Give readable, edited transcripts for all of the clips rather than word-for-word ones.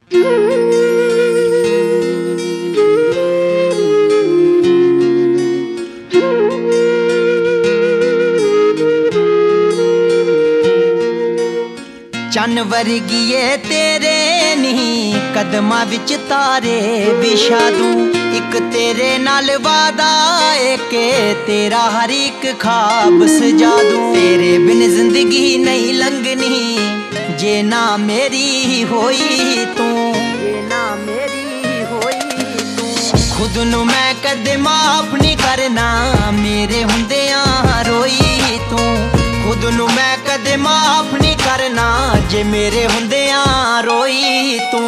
चन्न वर्गीए तेरे नहीं कदमां विच तारे विछा दूं। इक तेरे नाल वादा है के तेरा हर एक ख्वाब सजा दूं। तेरे बिन जिंदगी नहीं लंघनी जे ना मेरी होई तू, जे ना मेरी होई तू। खुद नू मैं कदे माफ नहीं करना मेरे हुंदियां रोई तू। खुद नू मैं कदे माफ नहीं करना जे मेरे हुंदियां रोई तू।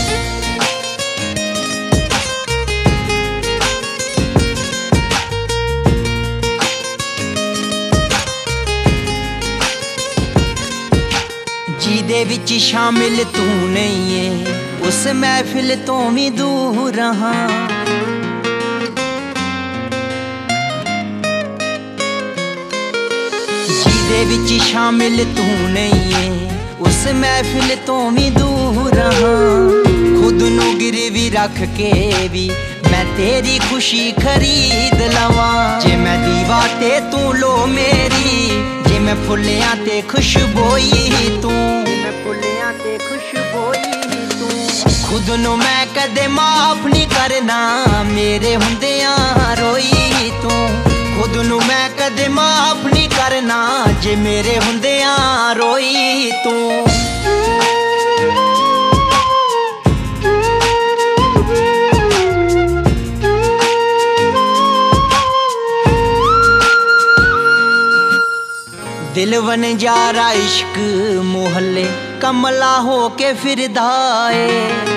जिदे विच शामिल तू नहीं है उस महफिल तो भी दूर रहा। जिदे विच शामिल तू नहीं है उस महफिल तो भी दूर रहा। खुद नू गिरवी रख के भी मैं तेरी खुशी खरीद लवां। जे मैं दीवा ते तू लो मेरी, जे मैं फुल्लियां ते खुशबोई तू, मैं फुल्लियां ते खुशबोई तू। खुद नू मैं कदे माफ नहीं करना मेरे हुंदियां रोई तू। खुद नू मैं कदे माफ नहीं करना जे मेरे हुंदियां रोई तू। दिल वनजारा इश्क मोहल्ले कमला हो के फिरदा है।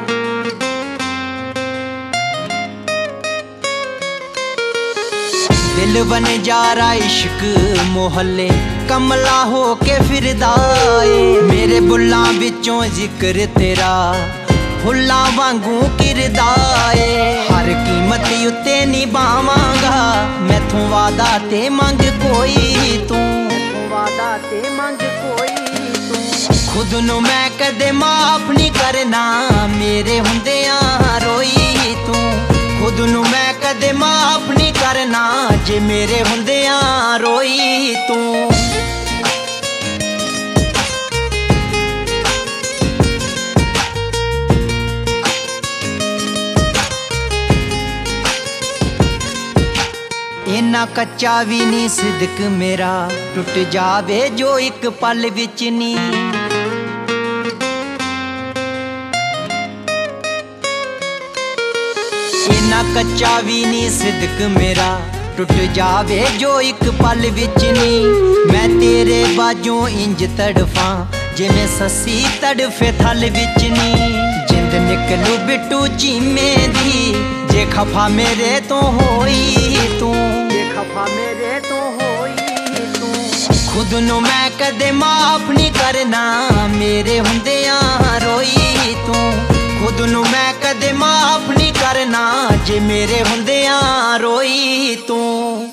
दिल वनजारा इश्क मोहल्ले कमला हो के फिरदा है। मेरे बुल्लां विचों जिक्र तेरा फुल्लां वांगू किरदा है। हर कीमत उत्ते निभावांगा मैथों वादा ते मंग कोई तू, वादा ते मंग कोई तू। खुद नू मैं कदे माफ नहीं करना मेरे हुंदियां रोई तू। खुद नू मैं कदे माफ नहीं करना जे मेरे हुंदियां रोई तू। इन्ना कच्चा भी नहीं सिदक मेरा टुट जावे जो एक पल विच नी। इन्ना कच्चा भी नहीं सिदक मेरा टुट जावे जो एक पल विच नी। मैं तेरे बाजों इंज तड़फां जिवें सस्सी तड़फे थल विच नी। जिंद निकलू बिट्टू चीमे दी जे खफा मेरे तो होई तू, जे खफा मेरे तो होई तू। खुद नू मैं कदे माफ नहीं करना मेरे हुंदियां रोई तू। खुद नू मैं कदे माफ नहीं करना जे मेरे हुंदियां रोई तू।